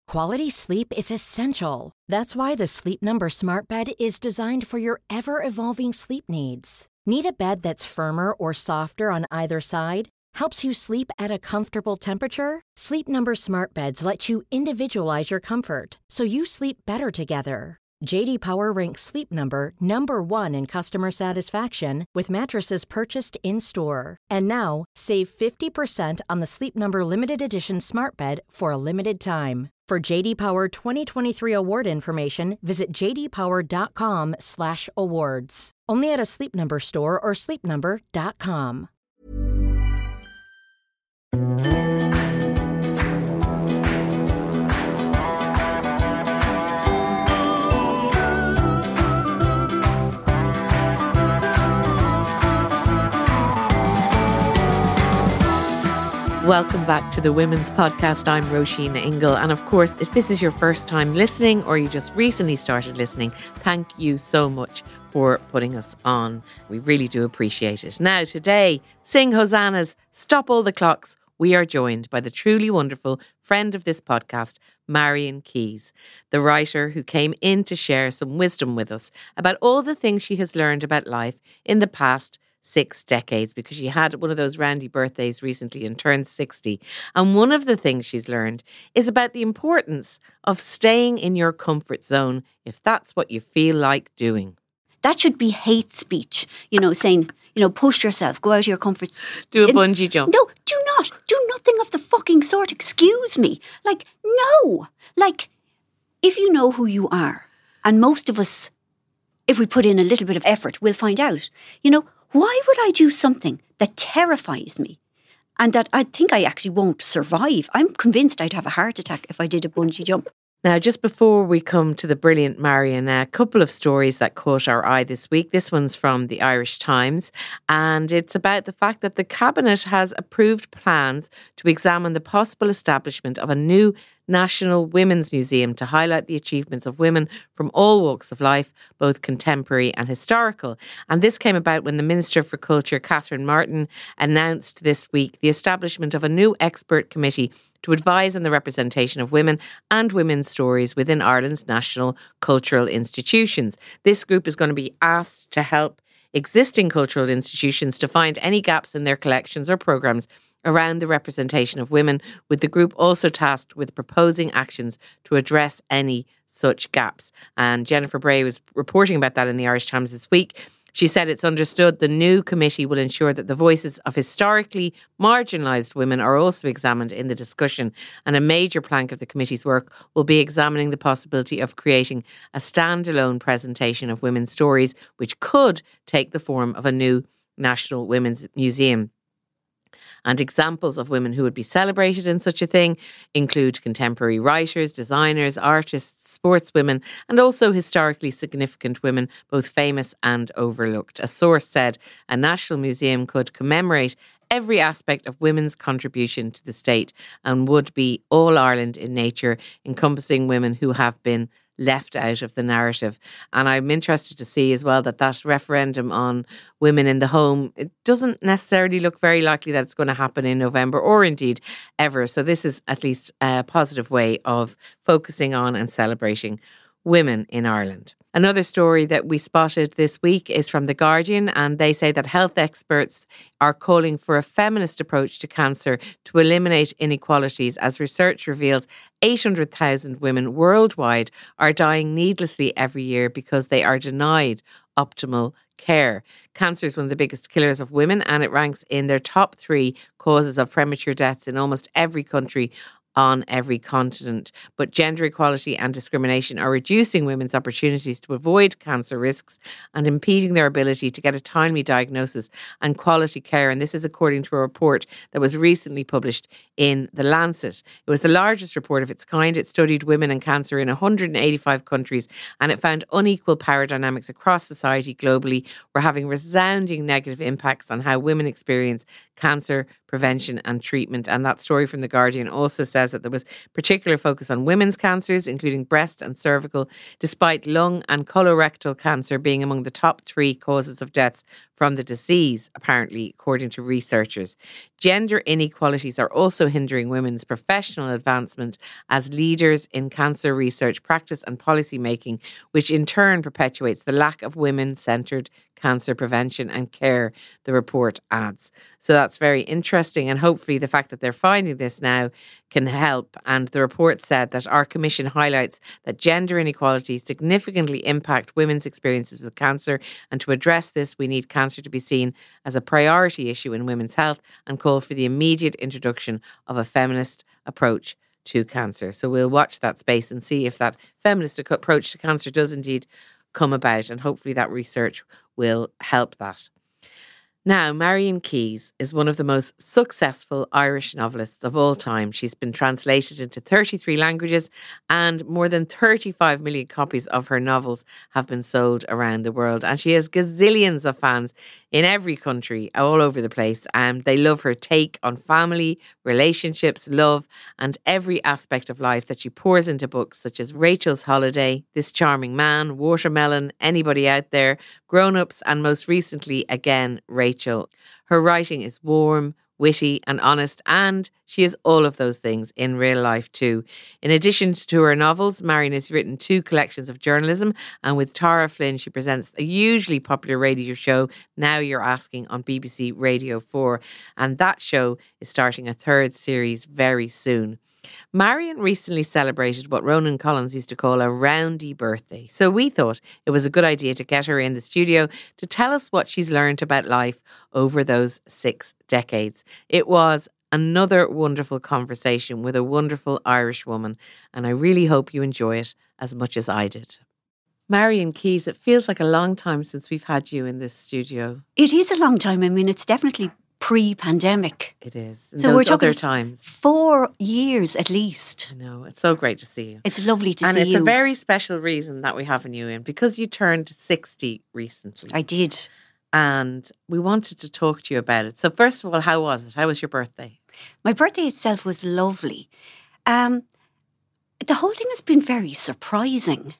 Quality sleep is essential. That's why the Sleep Number Smart Bed is designed for your ever-evolving sleep needs. Need a bed that's firmer or softer on either side? Helps you sleep at a comfortable temperature? Sleep Number Smart Beds let you individualize your comfort, so you sleep better together. J.D. Power ranks Sleep Number number 1 in customer satisfaction with mattresses purchased in-store. And now, save 50% on the Sleep Number Limited Edition Smart Bed for a limited time. For J.D. Power 2023 award information, visit jdpower.com/awards. Only at a Sleep Number store or sleepnumber.com. Welcome back to the Women's Podcast. I'm Roisin Ingle. And of course, if this is your first time listening or you just recently started listening, thank you so much for putting us on. We really do appreciate it. Now, today, sing hosannas, stop all the clocks. We are joined by the truly wonderful friend of this podcast, Marian Keyes, the writer who came in to share some wisdom with us about all the things she has learned about life in the past 6 decades, because she had one of those roundy birthdays recently and turned 60. And one of the things she's learned is about the importance of staying in your comfort zone if that's what you feel like doing. That should be hate speech, saying, push yourself, go out of your comfort zone. Do a bungee jump. No, do not. Do nothing of the fucking sort. Excuse me. No. If you know who you are, and most of us, if we put in a little bit of effort, we'll find out, why would I do something that terrifies me and that I think I actually won't survive? I'm convinced I'd have a heart attack if I did a bungee jump. Now, just before we come to the brilliant Marian, a couple of stories that caught our eye this week. This one's from the Irish Times, and it's about the fact that the Cabinet has approved plans to examine the possible establishment of a new National Women's Museum to highlight the achievements of women from all walks of life, both contemporary and historical. And this came about when the Minister for Culture, Catherine Martin, announced this week the establishment of a new expert committee to advise on the representation of women and women's stories within Ireland's national cultural institutions. This group is going to be asked to help existing cultural institutions to find any gaps in their collections or programmes around the representation of women, with the group also tasked with proposing actions to address any such gaps. And Jennifer Bray was reporting about that in the Irish Times this week. She said it's understood the new committee will ensure that the voices of historically marginalised women are also examined in the discussion, and a major plank of the committee's work will be examining the possibility of creating a standalone presentation of women's stories, which could take the form of a new National Women's Museum. And examples of women who would be celebrated in such a thing include contemporary writers, designers, artists, sportswomen, and also historically significant women, both famous and overlooked. A source said a national museum could commemorate every aspect of women's contribution to the state and would be all Ireland in nature, encompassing women who have been left out of the narrative. And I'm interested to see as well that referendum on women in the home, it doesn't necessarily look very likely that it's going to happen in November or indeed ever. So this is at least a positive way of focusing on and celebrating women in Ireland. Another story that we spotted this week is from The Guardian, and they say that health experts are calling for a feminist approach to cancer to eliminate inequalities, as research reveals 800,000 women worldwide are dying needlessly every year because they are denied optimal care. Cancer is one of the biggest killers of women, and it ranks in their top 3 causes of premature deaths in almost every country on every continent. But gender equality and discrimination are reducing women's opportunities to avoid cancer risks and impeding their ability to get a timely diagnosis and quality care. And this is according to a report that was recently published in The Lancet. It was the largest report of its kind. It studied women and cancer in 185 countries, and it found unequal power dynamics across society globally were having resounding negative impacts on how women experience cancer prevention and treatment. And that story from The Guardian also says that there was particular focus on women's cancers, including breast and cervical, despite lung and colorectal cancer being among the top 3 causes of deaths from the disease, apparently, according to researchers. Gender inequalities are also hindering women's professional advancement as leaders in cancer research, practice and policy making, which in turn perpetuates the lack of women-centred cancer prevention and care, the report adds. So that's very interesting, and hopefully the fact that they're finding this now can help. And the report said that our commission highlights that gender inequalities significantly impact women's experiences with cancer, and to address this we need cancer to be seen as a priority issue in women's health and call for the immediate introduction of a feminist approach to cancer. So we'll watch that space and see if that feminist approach to cancer does indeed come about, and hopefully that research will help that. Now, Marian Keyes is one of the most successful Irish novelists of all time. She's been translated into 33 languages and more than 35 million copies of her novels have been sold around the world. And she has gazillions of fans in every country, all over the place. They love her take on family, relationships, love, and every aspect of life that she pours into books such as Rachel's Holiday, This Charming Man, Watermelon, Anybody Out There, Grown Ups, and most recently, again, Rachel. Her writing is warm, witty and honest, and she is all of those things in real life too. In addition to her novels, Marian has written 2 collections of journalism, and with Tara Flynn she presents a hugely popular radio show, Now You're Asking, on BBC Radio 4, and that show is starting a 3rd series very soon. Marian recently celebrated what Ronan Collins used to call a roundy birthday. So we thought it was a good idea to get her in the studio to tell us what she's learned about life over those 6 decades. It was another wonderful conversation with a wonderful Irish woman, and I really hope you enjoy it as much as I did. Marian Keyes, it feels like a long time since we've had you in this studio. It is a long time. I mean, it's definitely pre-pandemic. It is. So we're talking other times. 4 years at least. I know. It's so great to see you. It's lovely to see you. And you. it's a very special reason that we're having you in, because you turned 60 recently. I did. And we wanted to talk to you about it. So first of all, how was it? How was your birthday? My birthday itself was lovely. The whole thing has been very surprising.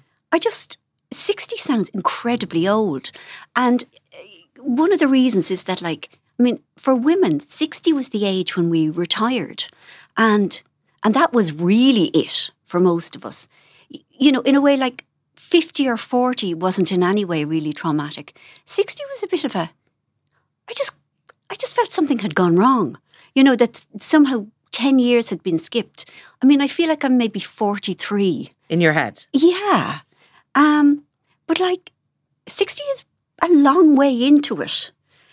60 sounds incredibly old. And one of the reasons is that, for women, 60 was the age when we retired. And that was really it for most of us. You know, in a way, 50 or 40 wasn't in any way really traumatic. 60 was a bit of a... I just felt something had gone wrong. You know, that somehow 10 years had been skipped. I mean, I feel like I'm maybe 43. In your head? Yeah. But 60 is a long way into it.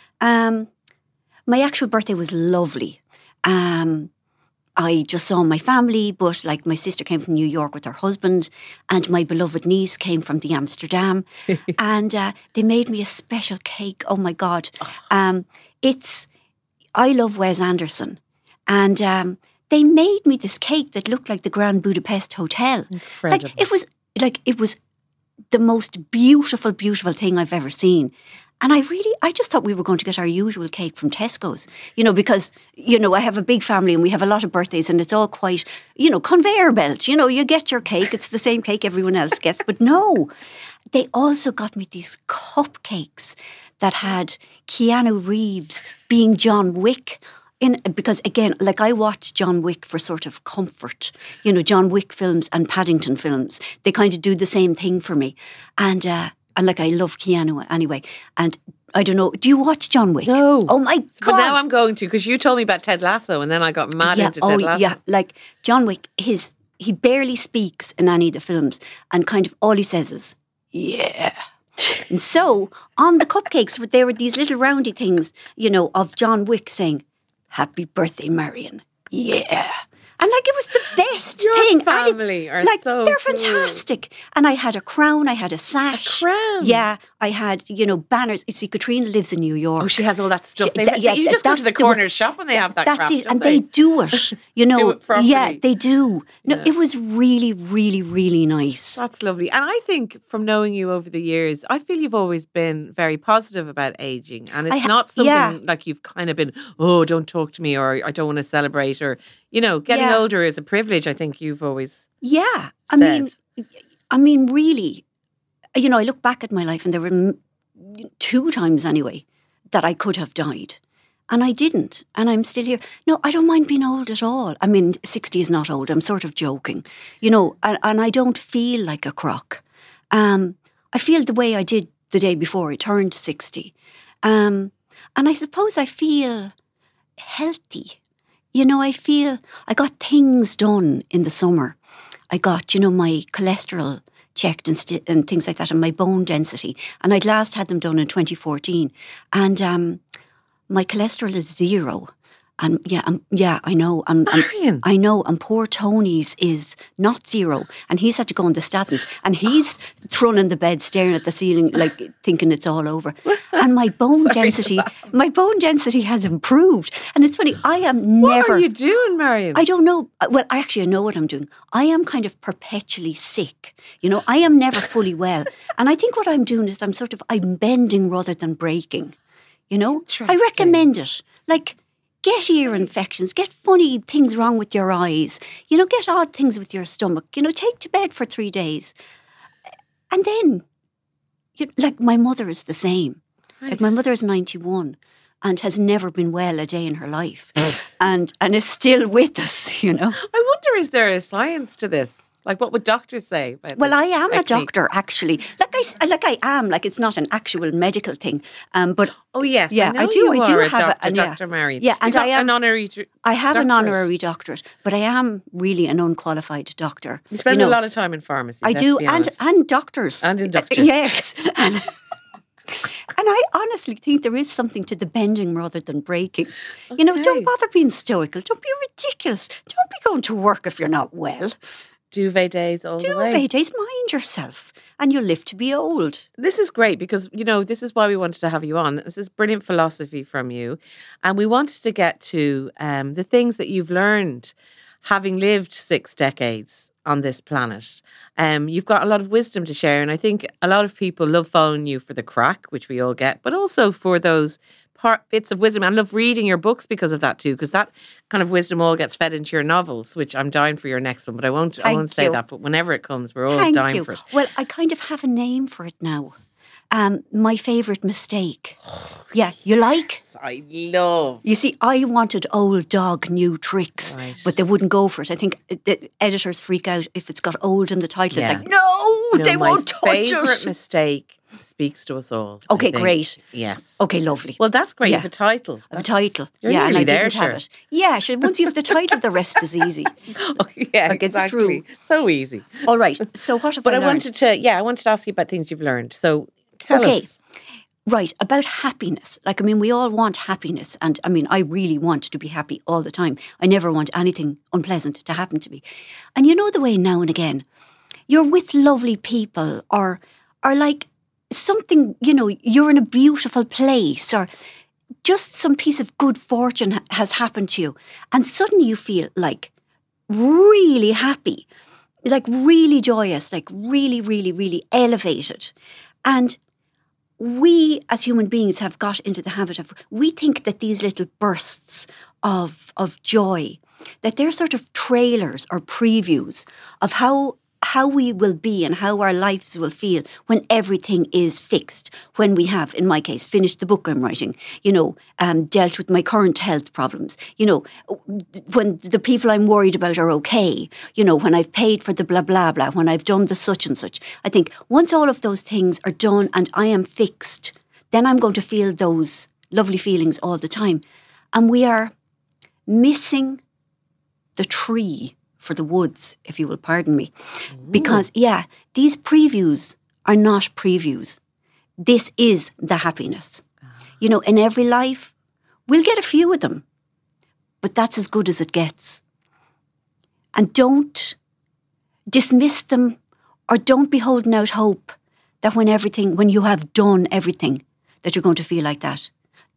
My actual birthday was lovely. I just saw my family, but my sister came from New York with her husband, and my beloved niece came from the Amsterdam, and they made me a special cake. Oh my God. I love Wes Anderson, and they made me this cake that looked like the Grand Budapest Hotel. Incredible. It was the most beautiful, beautiful thing I've ever seen. And I just thought we were going to get our usual cake from Tesco's, because, I have a big family and we have a lot of birthdays and it's all quite, conveyor belt. You get your cake, it's the same cake everyone else gets. But no, they also got me these cupcakes that had Keanu Reeves being John Wick. Because again, I watch John Wick for sort of comfort. John Wick films and Paddington films, they kind of do the same thing for me. And I love Keanu anyway. And I don't know, do you watch John Wick? No. Oh my God. But now I'm going to, because you told me about Ted Lasso and then I got mad into Ted Lasso. Yeah, John Wick, he barely speaks in any of the films, and kind of all he says is, yeah. And so on the cupcakes, there were these little roundy things, of John Wick saying, happy birthday, Marian. Yeah. And it was the best thing. Your family are so they're cool. Fantastic. And I had a crown, I had a sash. A crown? Yeah. I had, banners. You see, Katrina lives in New York. Oh, she has all that stuff. You just go to the corner shop and they have that crap. That's it. And they do it, Do it properly. Yeah, they do. No, It was really, really, really nice. That's lovely. And I think from knowing you over the years, I feel you've always been very positive about aging. And it's not something like you've kind of been, oh, don't talk to me, or I don't want to celebrate, or, getting older is a privilege, I think you've always said. I mean, really, I look back at my life and there were 2 times anyway, that I could have died. And I didn't. And I'm still here. No, I don't mind being old at all. I mean, 60 is not old. I'm sort of joking. And I don't feel like a crock. I feel the way I did the day before I turned 60. And I suppose I feel healthy. I feel I got things done in the summer. I got, my cholesterol checked and things like that, and my bone density. And I'd last had them done in 2014. And my cholesterol is 0. And I know. Marion. I know. And poor Tony's is not 0. And he's had to go on the statins. And he's thrown in the bed staring at the ceiling, like thinking it's all over. And my bone density has improved. And it's funny, I am never... What are you doing, Marion? I don't know. Well, I know what I'm doing. I am kind of perpetually sick. I am never fully well. And I think what I'm doing is I'm bending rather than breaking. I recommend it. Like, get ear infections, get funny things wrong with your eyes, get odd things with your stomach, take to bed for 3 days. And then, like my mother is the same. Right. Like my mother is 91 and has never been well a day in her life and is still with us, I wonder, is there a science to this? Like, what would doctors say? Well, I am a doctor, actually. I am. Like, it's not an actual medical thing. But oh yes, yeah, I do have Dr. Marion. Yeah, and I am an honorary. I have an honorary doctorate, but I am really an unqualified doctor. You spend a lot of time in pharmacy. I do, and doctors, and in doctors. Yes. And I honestly think there is something to the bending rather than breaking. Okay. Don't bother being stoical. Don't be ridiculous. Don't be going to work if you're not well. Duvet days all the way. Duvet days, mind yourself. And you'll live to be old. This is great because, this is why we wanted to have you on. This is brilliant philosophy from you. And we wanted to get to the things that you've learned having lived 6 decades on this planet. You've got a lot of wisdom to share. And I think a lot of people love following you for the crack, which we all get, but also for those bits of wisdom. I love reading your books because of that too, because that kind of wisdom all gets fed into your novels, which I'm dying for your next one, but I won't say that. But whenever it comes, we're all dying for it. Well, I kind of have a name for it now. My favourite mistake. Yeah, you like? Yes, I love. You see, I wanted old dog, new tricks, right, but they wouldn't go for it. I think the editors freak out if it's got old in the title. Yeah. It's like, no, they won't touch it. My favourite mistake speaks to us all. Okay, great. Yes. Okay, lovely. Well, that's great. You have a title. I have a title. You're and I there, didn't have it. Yeah, once you have the title, the rest is easy. Oh, yeah, like, exactly. It's true. So easy. All right. So what have I learned? I wanted to ask you about things you've learned. So tell us. Right, about happiness. Like, we all want happiness. And, I really want to be happy all the time. I never want anything unpleasant to happen to me. And the way now and again, you're with lovely people or like something, you're in a beautiful place or just some piece of good fortune has happened to you. And suddenly you feel like really happy, like really joyous, like really, really, really elevated. And we as human beings have got into the habit of, we think that these little bursts of joy, that they're sort of trailers or previews of how we will be and how our lives will feel when everything is fixed. When we have, in my case, finished the book I'm writing, dealt with my current health problems, when the people I'm worried about are okay, when I've paid for the blah, blah, blah, when I've done the such and such. I think once all of those things are done and I am fixed, then I'm going to feel those lovely feelings all the time. And we are missing the tree for the woods, if you will pardon me. Ooh. Because, these previews are not previews. This is the happiness. In every life, we'll get a few of them, but that's as good as it gets. And don't dismiss them or don't be holding out hope that when you have done everything, that you're going to feel like that.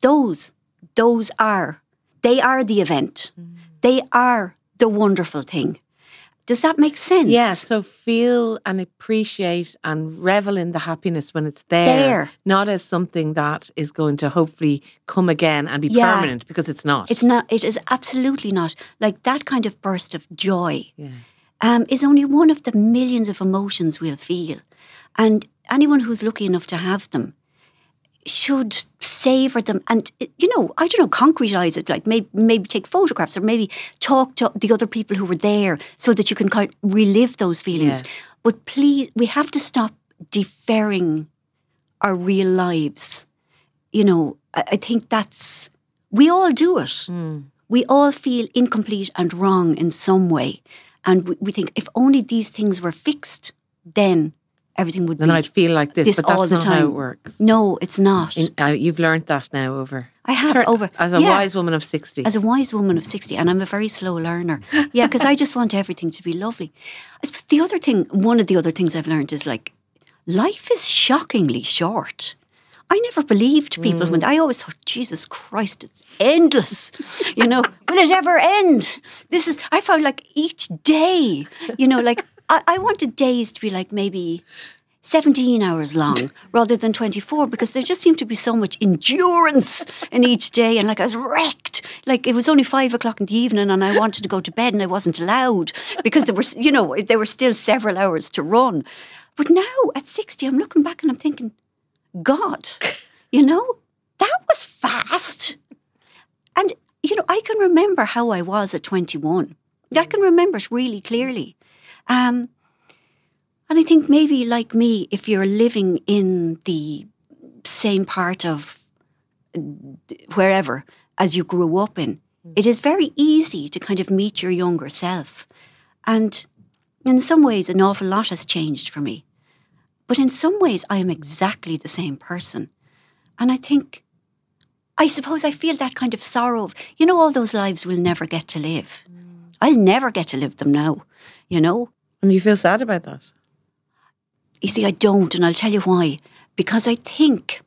They are the event. Mm. They are the wonderful thing. Does that make sense? Yeah, so feel and appreciate and revel in the happiness when it's there. Not as something that is going to hopefully come again and be permanent, because it's not. It's not. It is absolutely not. Like that kind of burst of joy is only one of the millions of emotions we'll feel. And anyone who's lucky enough to have them, should savor them and, I don't know, concretize it, like maybe take photographs or maybe talk to the other people who were there so that you can kind of relive those feelings. Yeah. But please, we have to stop deferring our real lives. I think we all do it. We all feel incomplete and wrong in some way. And we think if only these things were fixed, then everything would then be. I'd feel like this, but all that's the not time. how it works. No, it's not. You've learned that now over. I have as a wise woman of 60. As a wise woman of 60, and I'm a very slow learner. Yeah, because I just want everything to be lovely. I suppose one of the other things I've learned is like, life is shockingly short. I never believed people when I always thought, Jesus Christ, it's endless. Will it ever end? I found like each day, like I wanted days to be like maybe 17 hours long rather than 24 because there just seemed to be so much endurance in each day and like I was wrecked. Like it was only 5 o'clock in the evening and I wanted to go to bed and I wasn't allowed because there were still several hours to run. But now at 60, I'm looking back and I'm thinking, God, that was fast. And, I can remember how I was at 21. I can remember it really clearly. And I think maybe like me, if you're living in the same part of wherever as you grew up in, it is very easy to kind of meet your younger self. And in some ways, an awful lot has changed for me. But in some ways, I am exactly the same person. And I suppose I feel that kind of sorrow of, all those lives we'll never get to live. I'll never get to live them now, And you feel sad about that? You see, I don't, and I'll tell you why. Because I think,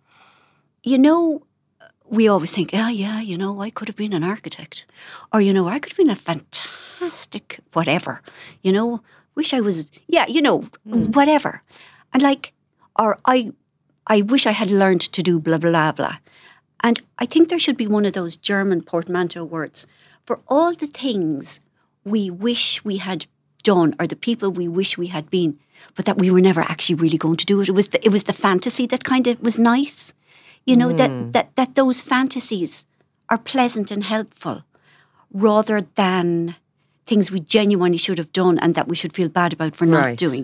we always think, I could have been an architect. Or, I could have been a fantastic whatever. Wish I was, whatever. And or I wish I had learned to do blah, blah, blah. And I think there should be one of those German portmanteau words for all the things we wish we had done or the people we wish we had been, but that we were never actually really going to do it. It was the fantasy that kind of was nice, that those fantasies are pleasant and helpful rather than things we genuinely should have done and that we should feel bad about for not doing.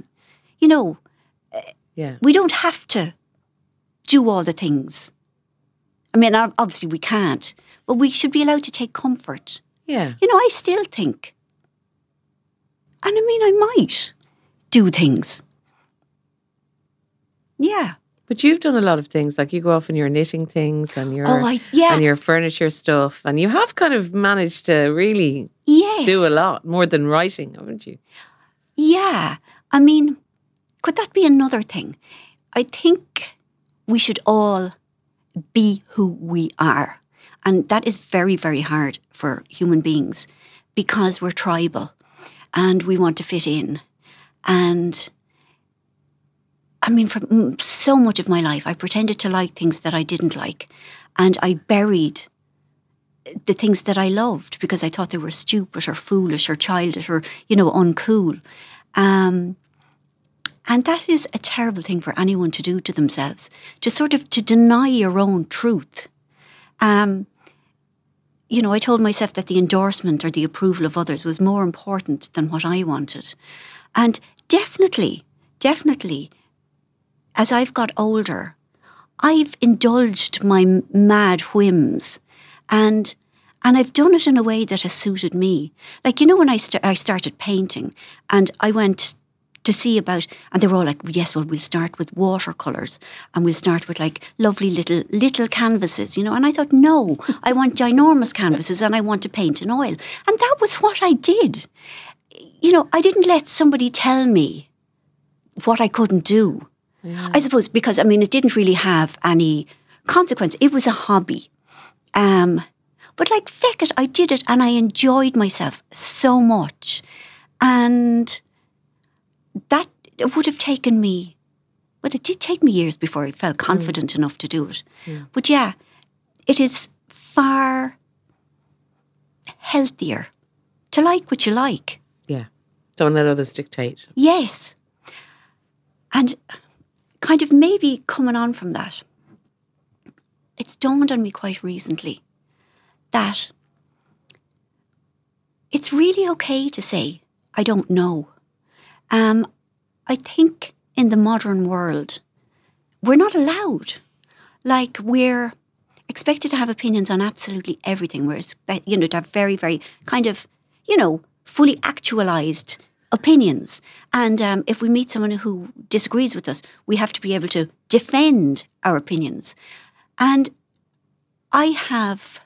We don't have to do all the things. I mean, obviously we can't, but we should be allowed to take comfort. Yeah. I still think, and I mean, I might do things. Yeah. But you've done a lot of things, like you go off and you're knitting things and and your furniture stuff, and you have kind of managed to really do a lot more than writing, haven't you? Yeah. I mean, could that be another thing? I think we should all be who we are. And that is very, very hard for human beings because we're tribal and we want to fit in. And I mean, for so much of my life, I pretended to like things that I didn't like. And I buried the things that I loved because I thought they were stupid or foolish or childish or, uncool. And that is a terrible thing for anyone to do to themselves, to deny your own truth. I told myself that the endorsement or the approval of others was more important than what I wanted. And definitely, as I've got older, I've indulged my mad whims and I've done it in a way that has suited me. Like, when I started painting and I went to see about, and they were all like, yes, well, we'll start with watercolours and we'll start with like lovely little canvases, and I thought, no, I want ginormous canvases and I want to paint in oil. And that was what I did. I didn't let somebody tell me what I couldn't do. Yeah. I suppose because, it didn't really have any consequence. It was a hobby. But like, feck it, I did it and I enjoyed myself so much. And that would have taken me, but it did take me years before I felt confident enough to do it. Yeah. But yeah, it is far healthier to like what you like. Yeah. Don't let others dictate. Yes. And kind of maybe coming on from that, it's dawned on me quite recently that it's really okay to say, I don't know. I think in the modern world, we're not allowed. Like, we're expected to have opinions on absolutely everything. We're to have very, very kind of, fully actualised opinions. And if we meet someone who disagrees with us, we have to be able to defend our opinions. And I have,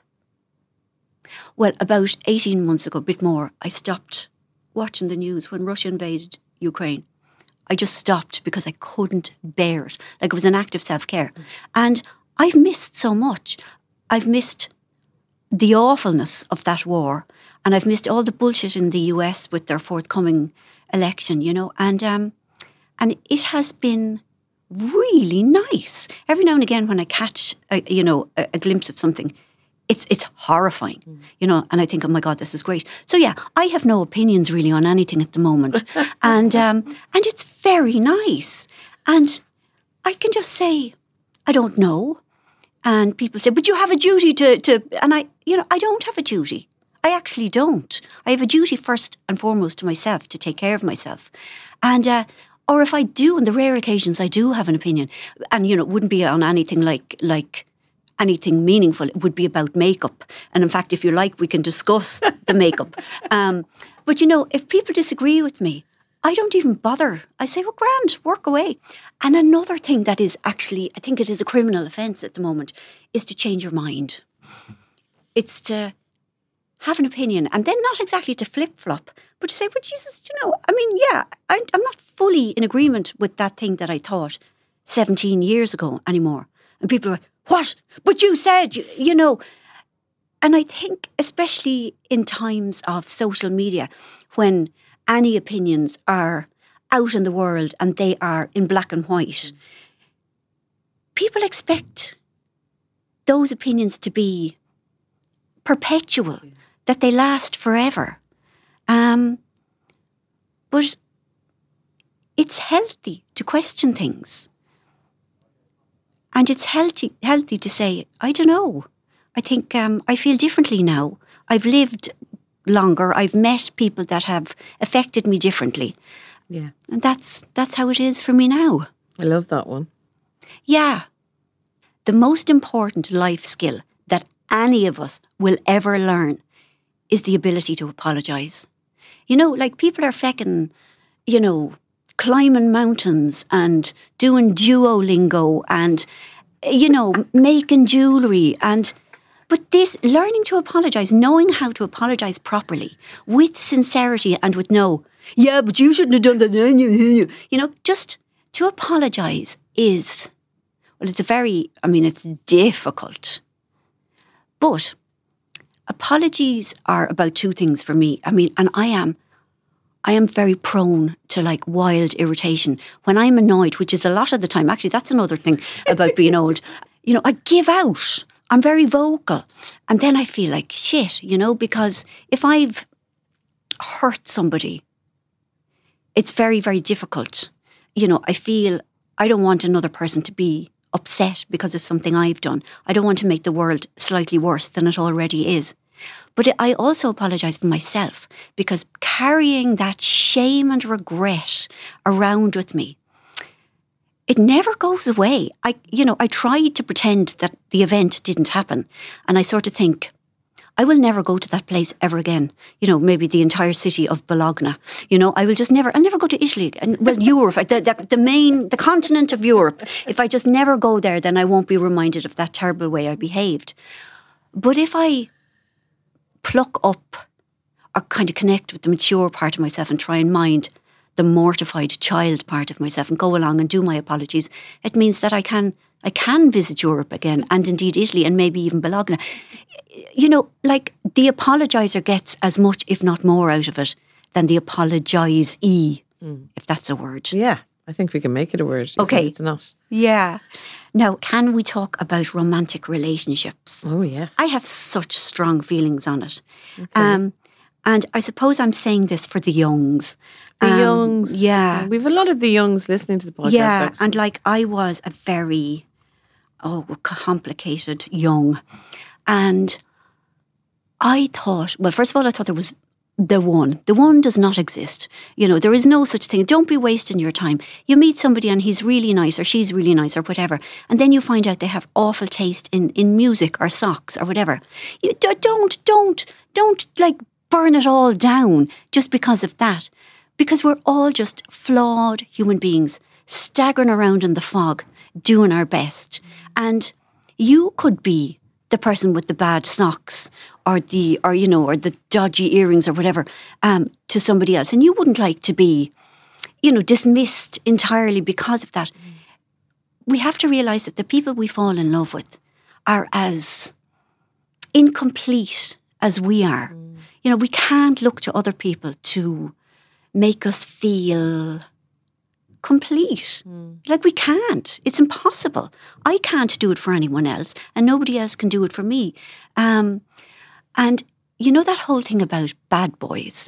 about 18 months ago, a bit more, I stopped watching the news when Russia invaded Ukraine. I just stopped because I couldn't bear it. Like, it was an act of self-care. And I've missed so much. I've missed the awfulness of that war, and I've missed all the bullshit in the US with their forthcoming election, and it has been really nice. Every now and again when I catch a glimpse of something, it's horrifying, and I think, oh my God, this is great. So yeah, I have no opinions really on anything at the moment. and it's very nice. And I can just say, I don't know. And people say, but you have a duty to and I don't have a duty. I actually don't. I have a duty first and foremost to myself, to take care of myself. And, or if I do, on the rare occasions I do have an opinion, and, it wouldn't be on anything like anything meaningful. It would be about makeup. And in fact, if you like, we can discuss the makeup. But, if people disagree with me, I don't even bother. I say, well, grand, work away. And another thing that is actually, I think it is a criminal offence at the moment, is to change your mind. It's to have an opinion, and then not exactly to flip-flop, but to say, well, Jesus, I'm not fully in agreement with that thing that I thought 17 years ago anymore. And people are like, what? But you said, And I think, especially in times of social media, when any opinions are out in the world and they are in black and white, people expect those opinions to be perpetual, that they last forever. But it's healthy to question things. And it's healthy to say, I don't know. I think I feel differently now. I've lived longer. I've met people that have affected me differently. Yeah. And that's how it is for me now. I love that one. Yeah. The most important life skill that any of us will ever learn is the ability to apologise. People are fecking, climbing mountains and doing Duolingo and, making jewellery but this, learning to apologise, knowing how to apologise properly, with sincerity and with yeah, but you shouldn't have done that. Just to apologise is, it's difficult. But apologies are about two things for me. And I am very prone to wild irritation. When I'm annoyed, which is a lot of the time, actually that's another thing about being old, I give out. I'm very vocal. And then I feel like shit, because if I've hurt somebody, it's very, very difficult. I feel I don't want another person to be upset because of something I've done. I don't want to make the world slightly worse than it already is. But I also apologise for myself, because carrying that shame and regret around with me, it never goes away. I tried to pretend that the event didn't happen, and I sort of think, I will never go to that place ever again. Maybe the entire city of Bologna. I will I'll never go to Italy. And Europe, the continent of Europe. If I just never go there, then I won't be reminded of that terrible way I behaved. But if I pluck up or kind of connect with the mature part of myself and try and mind the mortified child part of myself and go along and do my apologies, it means that I can visit Europe again, and indeed Italy, and maybe even Bologna. The apologiser gets as much, if not more, out of it than the apologise-y, if that's a word. Yeah, I think we can make it a word. Okay. It's not. Yeah. Now, can we talk about romantic relationships? Oh, yeah. I have such strong feelings on it. Okay. And I suppose I'm saying this for the youngs. The youngs. Yeah. We've a lot of the youngs listening to the podcast. Yeah, actually. and I was a very complicated, young. And I thought, well, first of all, I thought there was the one. The one does not exist. There is no such thing. Don't be wasting your time. You meet somebody and he's really nice or she's really nice or whatever, and then you find out they have awful taste in music or socks or whatever. You don't like burn it all down just because of that. Because we're all just flawed human beings staggering around in the fog, doing our best. And you could be the person with the bad socks or the dodgy earrings or whatever to somebody else. And you wouldn't like to be, dismissed entirely because of that. We have to realise that the people we fall in love with are as incomplete as we are. We can't look to other people to make us feel complete. Like, we can't. It's impossible. I can't do it for anyone else, and nobody else can do it for me. And that whole thing about bad boys,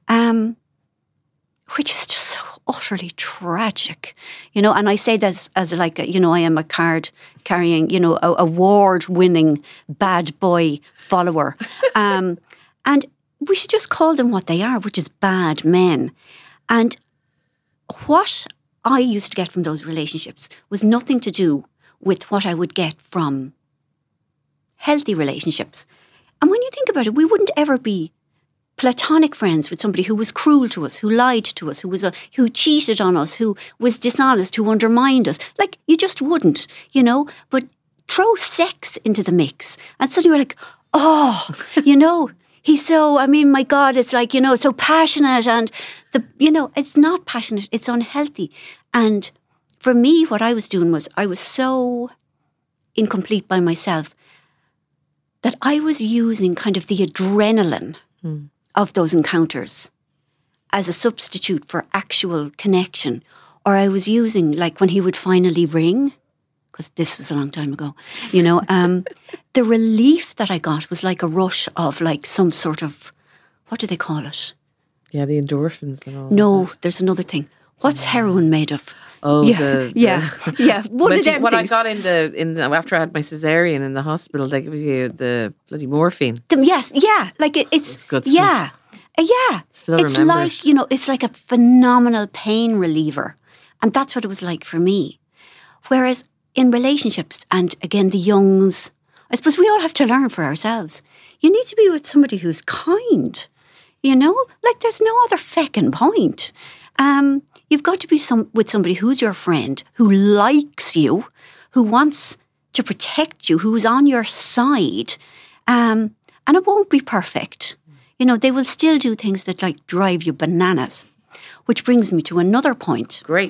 which is just so utterly tragic, and I say this as like, I am a card carrying, award-winning bad boy follower. And we should just call them what they are, which is bad men. And what I used to get from those relationships was nothing to do with what I would get from healthy relationships. And when you think about it, we wouldn't ever be platonic friends with somebody who was cruel to us, who lied to us, who cheated on us, who was dishonest, who undermined us. Like, you just wouldn't, But throw sex into the mix, and suddenly we're like, oh, he's so, my God, it's like, it's so passionate, and it's not passionate, it's unhealthy. And for me, what I was doing was I was so incomplete by myself that I was using kind of the adrenaline of those encounters as a substitute for actual connection. Or I was using, like, when he would finally ring, because this was a long time ago, the relief that I got was like a rush of, like, some sort of, what do they call it? Yeah, the endorphins and all. No, there's another thing. What's heroin made of? Oh, yeah. One of them when things. I got in after I had my cesarean in the hospital, they give you the bloody morphine. Yes, yeah, like it's good stuff. Yeah, Still it's remember like it. It's like a phenomenal pain reliever, and that's what it was like for me. Whereas in relationships, and again the youngs, I suppose we all have to learn for ourselves. You need to be with somebody who's kind. Like, there's no other feckin' point. You've got to be with somebody who's your friend, who likes you, who wants to protect you, who's on your side. And it won't be perfect. They will still do things that, like, drive you bananas. Which brings me to another point. Great.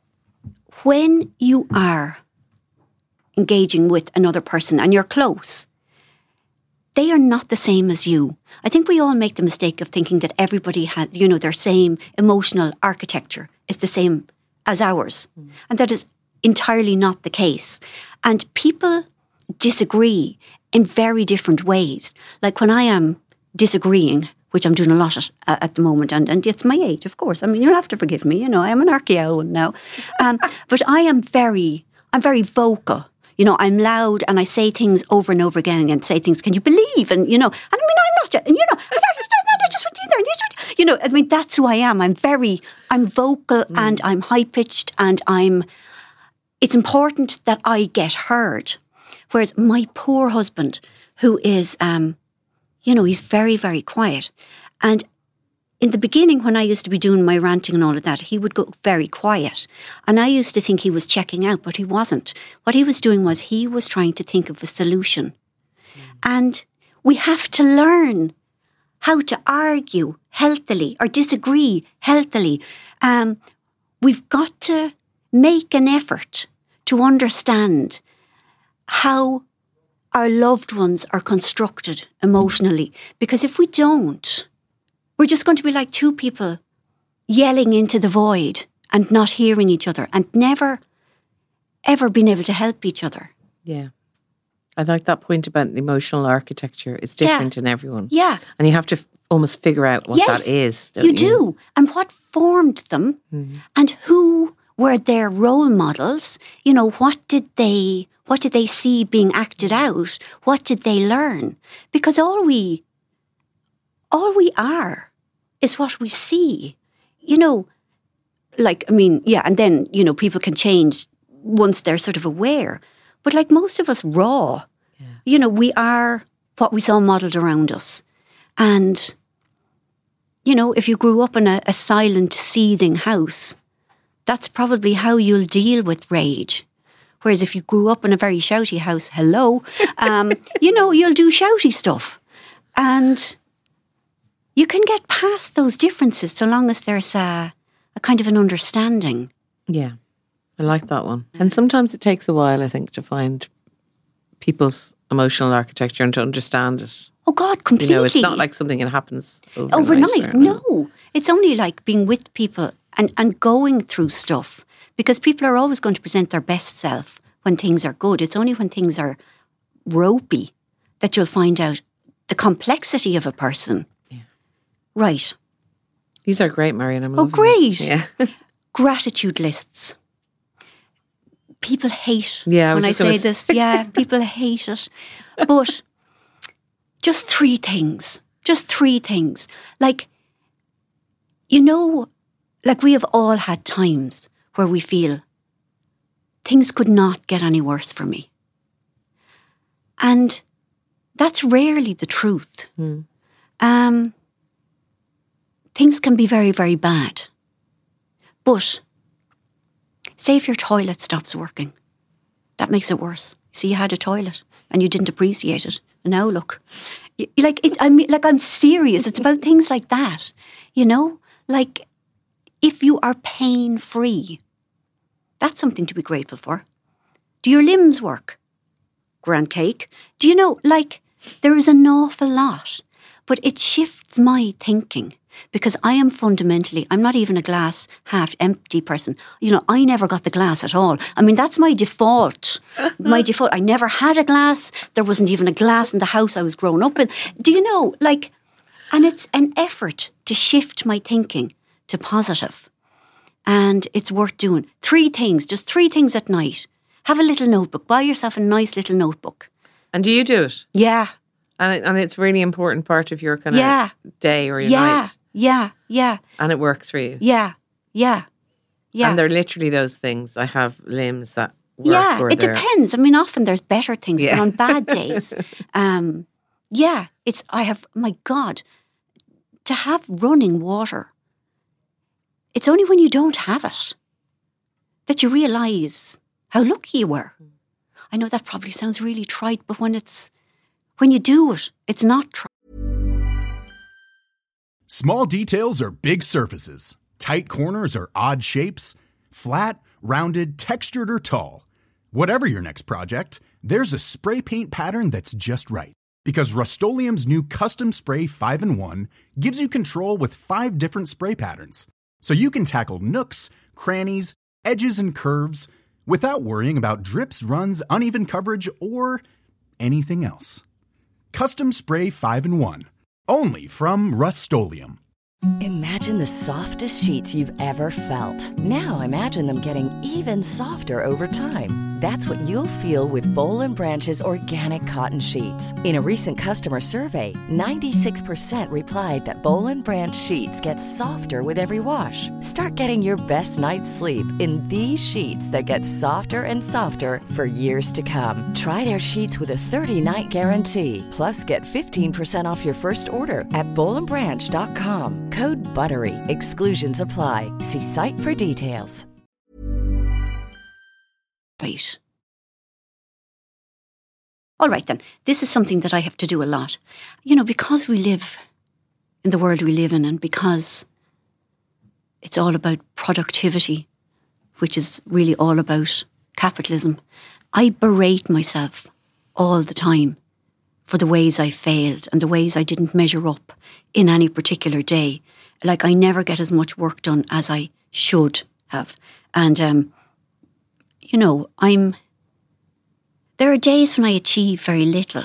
When you are engaging with another person and you're close, they are not the same as you. I think we all make the mistake of thinking that everybody has, their same emotional architecture is the same as ours. And that is entirely not the case. And people disagree in very different ways. Like, when I am disagreeing, which I'm doing a lot at the moment, and it's my age, of course. You'll have to forgive me, I am an archaeologist now. But I'm very vocal. I'm loud, and I say things over and over again, and say things, can you believe? And, I'm not, and, I just went in there, and that's who I am. I'm vocal, and I'm high-pitched, and it's important that I get heard. Whereas my poor husband, who is, he's very, very quiet. And in the beginning, when I used to be doing my ranting and all of that, he would go very quiet. And I used to think he was checking out, but he wasn't. What he was doing was he was trying to think of a solution. And we have to learn how to argue healthily or disagree healthily. We've got to make an effort to understand how our loved ones are constructed emotionally. Because if we don't, we're just going to be like two people yelling into the void and not hearing each other and never, ever being able to help each other. Yeah. I like that point about emotional architecture. It's different in everyone. Yeah. And you have to almost figure out what that is. You do. And what formed them and who were their role models. What What did they see being acted out? What did they learn? Because all we are is what we see. You know, like, I mean, yeah, and then, you know, people can change once they're sort of aware. But like most of us raw, you know, we are what we saw modelled around us. And, you know, if you grew up in a silent, seething house, that's probably how you'll deal with rage. Whereas if you grew up in a very shouty house, hello, you know, you'll do shouty stuff. And you can get past those differences so long as there's a kind of an understanding. Yeah, I like that one. And sometimes it takes a while, I think, to find people's emotional architecture and to understand it. Oh God, completely. You know, it's not like something that happens overnight. No, it's only like being with people and going through stuff, because people are always going to present their best self when things are good. It's only when things are ropey that you'll find out the complexity of a person. Yeah. Right. These are great, Marion. Oh, great. Yeah. Gratitude lists. People hate when I say this. Yeah, people hate it. But just 3 things. Just 3 things. Like, you know, like we have all had times where we feel things could not get any worse for me. And that's rarely the truth. Things can be very, very bad. But say if your toilet stops working, that makes it worse. See, you had a toilet and you didn't appreciate it. And now look, I'm serious. It's about things like that, you know? Like, if you are pain-free, that's something to be grateful for. Do your limbs work? Grand cake. Do you know, like, there is an awful lot, but it shifts my thinking. Because I am fundamentally, I'm not even a glass half empty person. You know, I never got the glass at all. I mean, that's my default. I never had a glass. There wasn't even a glass in the house I was growing up in. Do you know, like, and it's an effort to shift my thinking to positive. And it's worth doing. 3 things, just 3 things at night. Have a little notebook. Buy yourself a nice little notebook. And do you do it? Yeah. And it's a really important part of your kind of day or your night. Yeah. And it works for you. Yeah. And they're literally those things. I have limbs that work. Yeah, it depends. I mean, often there's better things, but on bad days, my God, to have running water, it's only when you don't have it that you realise how lucky you were. I know that probably sounds really trite, but when you do it, it's not trite. Small details are big surfaces. Tight corners are odd shapes. Flat, rounded, textured, or tall. Whatever your next project, there's a spray paint pattern that's just right. Because Rust-Oleum's new Custom Spray 5-in-1 gives you control with 5 different spray patterns. So you can tackle nooks, crannies, edges, and curves without worrying about drips, runs, uneven coverage, or anything else. Custom Spray 5-in-1. Only from Rust-Oleum. Imagine the softest sheets you've ever felt. Now imagine them getting even softer over time. That's what you'll feel with Boll & Branch's organic cotton sheets. In a recent customer survey, 96% replied that Boll & Branch sheets get softer with every wash. Start getting your best night's sleep in these sheets that get softer and softer for years to come. Try their sheets with a 30-night guarantee. Plus, get 15% off your first order at bollandbranch.com. Code BUTTERY. Exclusions apply. See site for details. Right. All right then. This is something that I have to do a lot. You know, because we live in the world we live in, and because it's all about productivity, which is really all about capitalism, I berate myself all the time for the ways I failed and the ways I didn't measure up in any particular day. Like, I never get as much work done as I should have. And, you know, there are days when I achieve very little.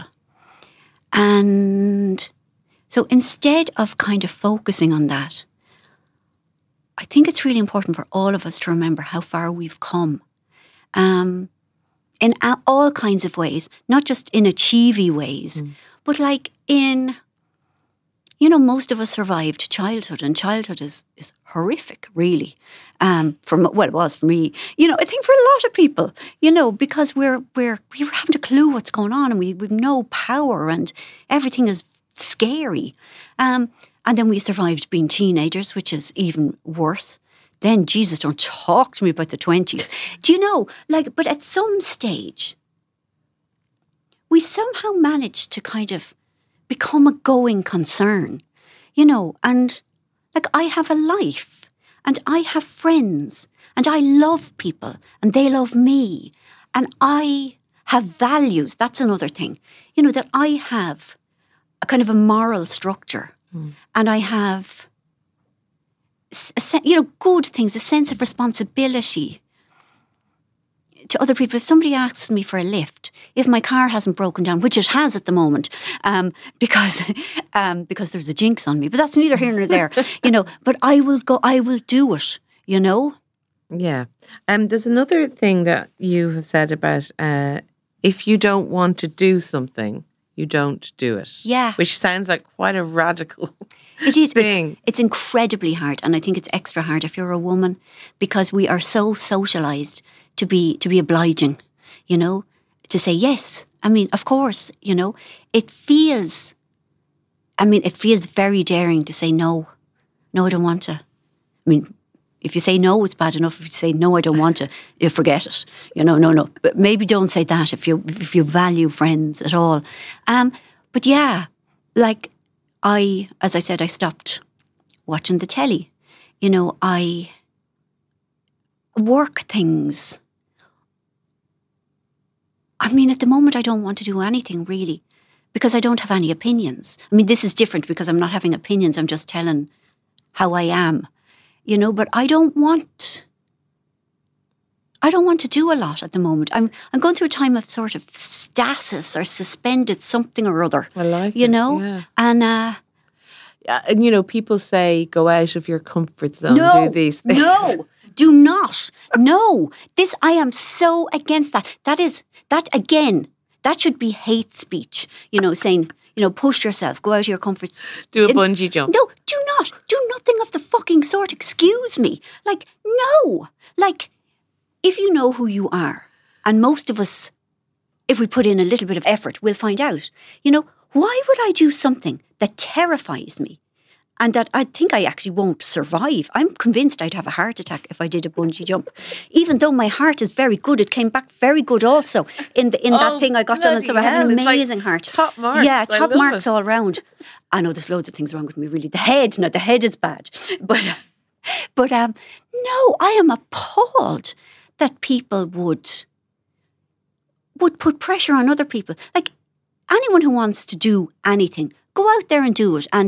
And so instead of kind of focusing on that, I think it's really important for all of us to remember how far we've come. Any in all kinds of ways, not just in achievey ways, but like in, most of us survived childhood, and childhood is horrific, really. It was for me. I think for a lot of people, because we haven't a clue what's going on, and we've no power, and everything is scary. And then we survived being teenagers, which is even worse. Then, Jesus, don't talk to me about the 20s. Do you know, but at some stage, we somehow managed to kind of become a going concern, and I have a life, and I have friends, and I love people, and they love me, and I have values. That's another thing, that I have a kind of a moral structure, and I have, good things, a sense of responsibility to other people. If somebody asks me for a lift, if my car hasn't broken down, which it has at the moment, because there's a jinx on me, but that's neither here nor there, but I will do it, Yeah. There's another thing that you have said about if you don't want to do something, you don't do it. Yeah. Which sounds like quite a radical It is. thing. It's incredibly hard, and I think it's extra hard if you're a woman, because we are so socialised to be obliging, to say yes. I mean, of course, it feels very daring to say no. No, I don't want to. I mean, if you say no, it's bad enough. If you say no, I don't want to, you forget it. No. But maybe don't say that if you value friends at all. But yeah, as I said, I stopped watching the telly. I work things. I mean, at the moment, I don't want to do anything really, because I don't have any opinions. I mean, this is different because I'm not having opinions. I'm just telling how I am, but I don't want to do a lot at the moment. I'm going through a time of sort of stasis or suspended something or other. I like it, yeah. And and people say go out of your comfort zone, do these things. No, do not. No, I am so against that. That should be hate speech. Saying, push yourself, go out of your comfort zone. Do a bungee jump. No, do not. Do nothing of the fucking sort. Excuse me. No. If you know who you are, and most of us, if we put in a little bit of effort, we'll find out. Why would I do something that terrifies me and that I think I actually won't survive? I'm convinced I'd have a heart attack if I did a bungee jump. Even though my heart is very good, it came back very good also in that thing I got done. And so I had an amazing heart. Top marks. Yeah, top marks all round. I know there's loads of things wrong with me, really. The head is bad. But no, I am appalled that people would put pressure on other people. Anyone who wants to do anything, go out there and do it. And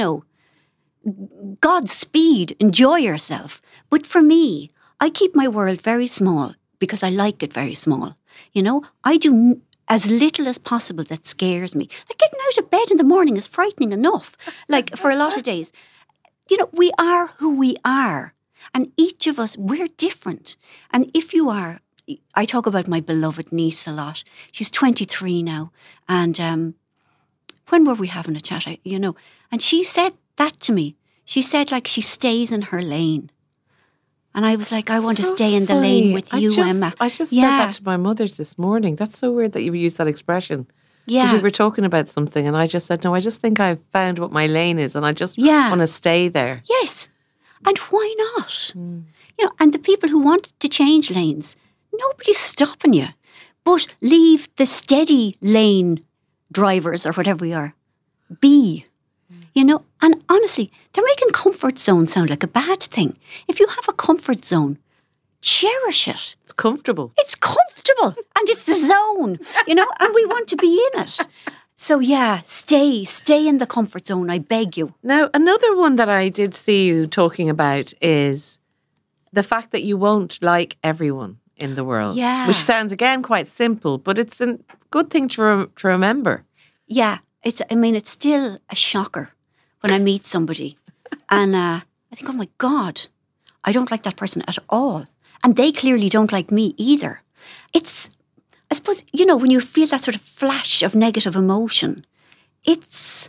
Godspeed, enjoy yourself. But for me, I keep my world very small because I like it very small. I do as little as possible that scares me. Getting out of bed in the morning is frightening enough, for a lot of days. We are who we are. And each of us, we're different. And if you are, I talk about my beloved niece a lot. She's 23 now. And when were we having a chat? And she said that to me. She said she stays in her lane. And I was like, I want to stay in the lane with you, Emma. I just said that to my mother this morning. That's so weird that you use that expression. Yeah. We were talking about something and I just said, no, I just think I've found what my lane is and I just want to stay there. Yes. And why not? And the people who want to change lanes, nobody's stopping you. But leave the steady lane drivers or whatever we are be. And honestly, they're making comfort zone sound like a bad thing. If you have a comfort zone, cherish it. It's comfortable. It's comfortable and it's the zone, and we want to be in it. So yeah, stay in the comfort zone, I beg you. Now, another one that I did see you talking about is the fact that you won't like everyone in the world. Yeah. Which sounds, again, quite simple, but it's a good thing to remember. Yeah, it's still a shocker when I meet somebody and I think, oh my God, I don't like that person at all. And they clearly don't like me either. I suppose, when you feel that sort of flash of negative emotion, it's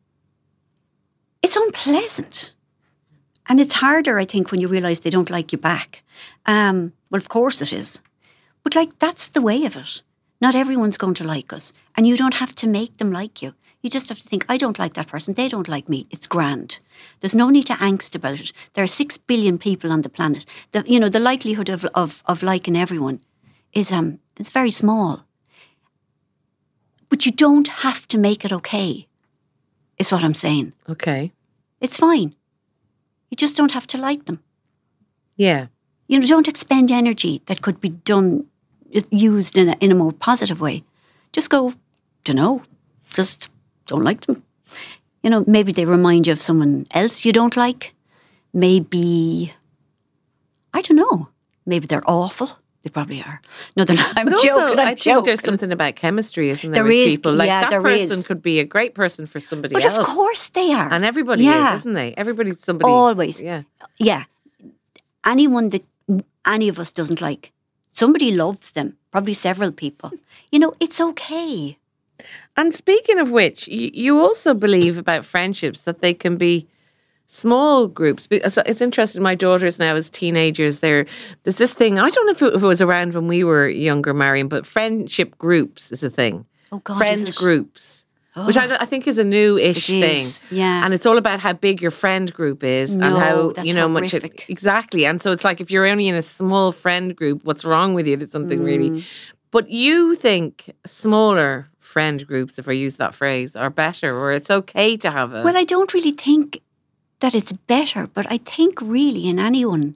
unpleasant. And it's harder, I think, when you realise they don't like you back. Well, of course it is. But that's the way of it. Not everyone's going to like us. And you don't have to make them like you. You just have to think, I don't like that person. They don't like me. It's grand. There's no need to angst about it. There are 6 billion people on the planet. The likelihood of liking everyone is it's very small. But you don't have to make it okay, is what I'm saying. Okay. It's fine. You just don't have to like them. Yeah. Don't expend energy that could be used in a more positive way. Just go, dunno, just don't like them. Maybe they remind you of someone else you don't like. Maybe, I don't know, maybe they're awful. They probably are. No, they're not. I'm joking. I think there's something about chemistry, isn't there, with people? That person could be a great person for somebody else. But of course they are. And everybody is, isn't they? Everybody's somebody. Always. Yeah. Yeah. Anyone that any of us doesn't like, somebody loves them. Probably several people. It's okay. And speaking of which, you also believe about friendships that they can be small groups. It's interesting. My daughters now, as teenagers, there's this thing. I don't know if it was around when we were younger, Marion, but friendship groups is a thing. Oh God, friend groups, which I think is a new-ish thing. Yeah, and it's all about how big your friend group is and how that's much exactly. And so it's like if you're only in a small friend group, what's wrong with you? There's something really. But you think smaller friend groups, if I use that phrase, are better, or it's okay to have a. Well, I don't really think that it's better, but I think really in anywhere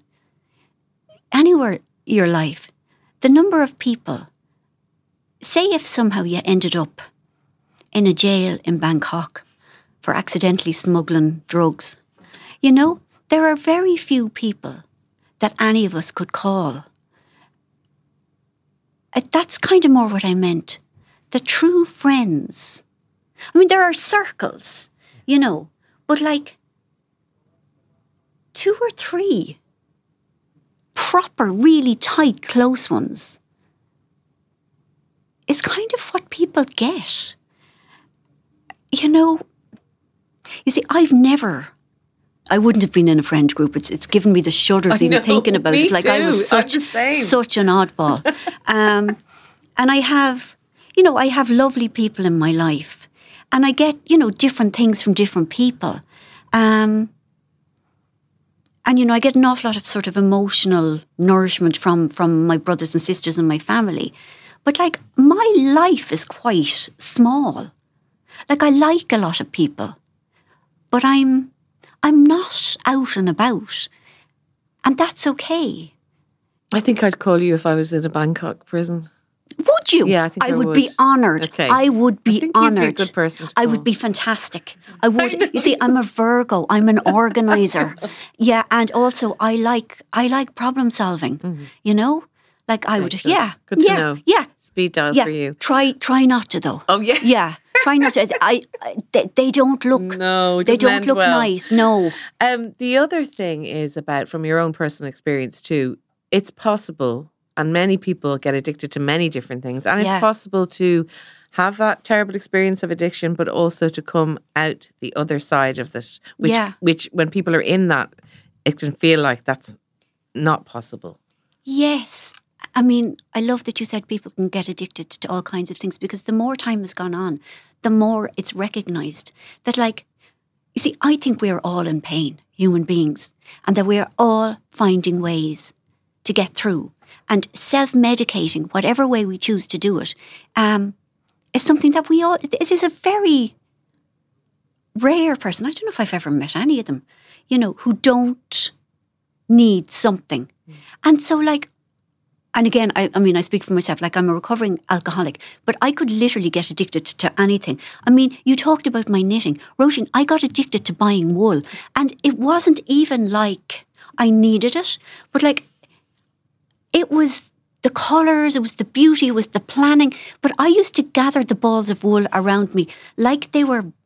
your life, the number of people, say if somehow you ended up in a jail in Bangkok for accidentally smuggling drugs, there are very few people that any of us could call. That's kind of more what I meant. The true friends. I mean, there are circles, but 2 or 3 proper, really tight, close ones is kind of what people get. You see, I wouldn't have been in a friend group. It's given me the shudders even thinking about it. Too. I was such an oddball. And I have lovely people in my life. And I get, different things from different people. And, I get an awful lot of sort of emotional nourishment from my brothers and sisters and my family. But my life is quite small. I like a lot of people, but I'm not out and about. And that's okay. I think I'd call you if I was in a Bangkok prison. Would you? Yeah, I think I would. Be honoured. Okay. I would be honoured. You'd be a good person to I call. would be fantastic. I would. You see, I'm a Virgo. I'm an organizer. Yeah, and also I like problem solving. Mm-hmm. I would. Good. Yeah. Good to know. Yeah. Speed dial for you. Try not to though. Oh yeah. Yeah. Try not to. They don't look. No, they don't look nice. No. The other thing is about, from your own personal experience too, it's possible, and many people get addicted to many different things, and it's possible to have that terrible experience of addiction, but also to come out the other side of this, which when people are in that, it can feel like that's not possible. Yes. I mean, I love that you said people can get addicted to all kinds of things, because the more time has gone on, the more it's recognised that, you see, I think we're all in pain, human beings, and that we're all finding ways to get through. And self-medicating, whatever way we choose to do it, is something that it is a very rare person. I don't know if I've ever met any of them, who don't need something. And so and again, I mean, I speak for myself, I'm a recovering alcoholic, but I could literally get addicted to anything. I mean, you talked about my knitting. Roisin, I got addicted to buying wool, and it wasn't even like I needed it, but it was the colours, it was the beauty, it was the planning. But I used to gather the balls of wool around me like they were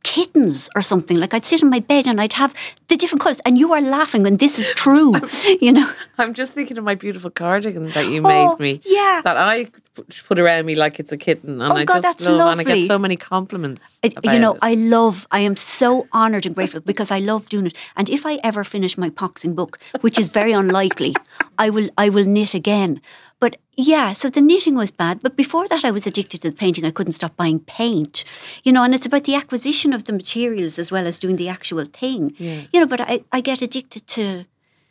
kittens or something. Like I'd sit in my bed and I'd have the different colours, and you are laughing when this is true, you know. I'm just thinking of my beautiful cardigan that you made me. Yeah. That I put around me like it's a kitten. And I God, just that's love, and I lovely. get so many compliments about You know, it. I am so honoured and grateful because I love doing it. And if I ever finish my boxing book, which is very unlikely, I will knit again. But yeah, so the knitting was bad. But before that, I was addicted to the painting. I couldn't stop buying paint, you know, and it's about the acquisition of the materials as well as doing the actual thing. Yeah. You know, but I get addicted to,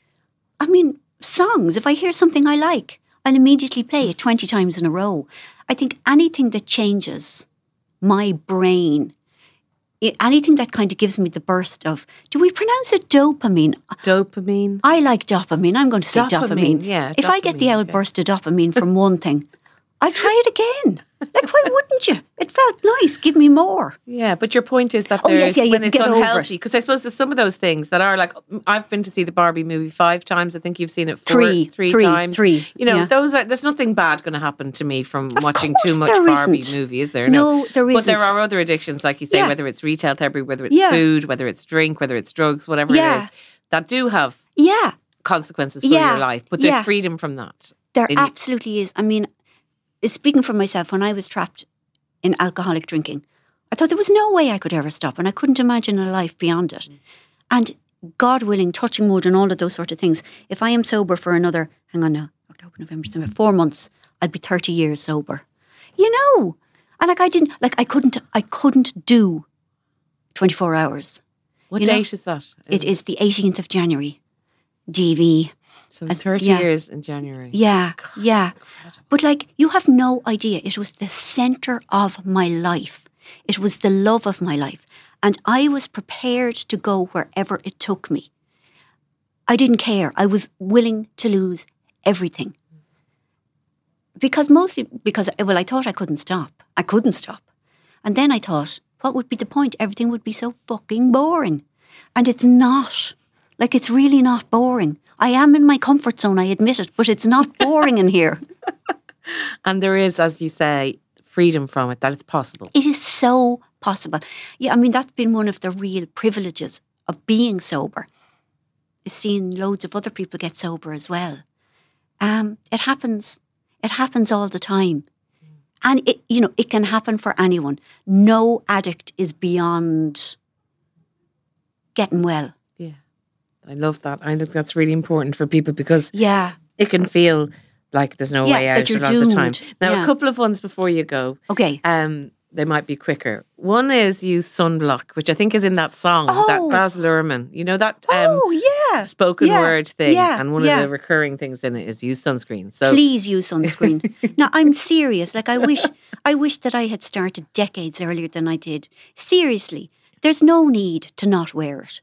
I mean, songs. If I hear something I like, I'll immediately play it 20 times in a row. I think anything that changes my brain, anything that kind of gives me the burst of, do we pronounce it dopamine? Dopamine. I like dopamine. I'm going to say dopamine. Yeah, if I get the dopamine, outburst of dopamine from one thing, I'll try it again. Like, why wouldn't you? It felt nice. Give me more. Yeah, but your point is that Oh, yes, there's, yeah, you when can it's get over unhealthy, it. because I suppose there's some of those things that are like, I've been to see the Barbie movie 5 times. I think you've seen it three times. Three. You know, Yeah. there's nothing bad going to happen to me from watching course too much there Barbie isn't. movie, is there? No, there But there isn't. are other addictions, like you say, Yeah. whether it's retail therapy, whether it's Yeah. food, whether it's drink, whether it's drugs, whatever it Yeah. is, that do have Yeah, consequences for Yeah. your life. But there's Yeah. freedom from that. there In- absolutely is. I mean, speaking for myself, when I was trapped in alcoholic drinking, I thought there was no way I could ever stop, and I couldn't imagine a life beyond it. And God willing, touching wood and all of those sort of things, if I am sober for another, hang on now, October, November, December, 4 months, I'd be 30 years sober. You know? And I couldn't do 24 hours. What You know, date is that? It is the 18th of January. DV. So 30 yeah. years in January. Yeah, yeah. But like, you have no idea. It was the centre of my life. It was the love of my life. And I was prepared to go wherever it took me. I didn't care. I was willing to lose everything. Mostly because I thought I couldn't stop. I couldn't stop. And then I thought, what would be the point? Everything would be so fucking boring. And it's not. Like, it's really not boring. I am in my comfort zone, I admit it, but it's not boring in here. And there is, as you say, freedom from it, that it's possible. It is so possible. Yeah, I mean, that's been one of the real privileges of being sober, is seeing loads of other people get sober as well. It happens. It happens all the time. And, it can happen for anyone. No addict is beyond getting well. Yeah. I love that. I think that's really important for people because Yeah. it can feel like there's no Yeah, way that out a you're lot of the time. doomed. Now, Yeah. a couple of ones before you go. Okay. They might be quicker. One is use sunblock, which I think is in that song, that Oh. Baz Luhrmann. You know that yeah. spoken Yeah, word thing? yeah, And one yeah. of the recurring things in it is use sunscreen. So Please use sunscreen. Now, I'm serious. Like, I wish that I had started decades earlier than I did. Seriously, there's no need to not wear it.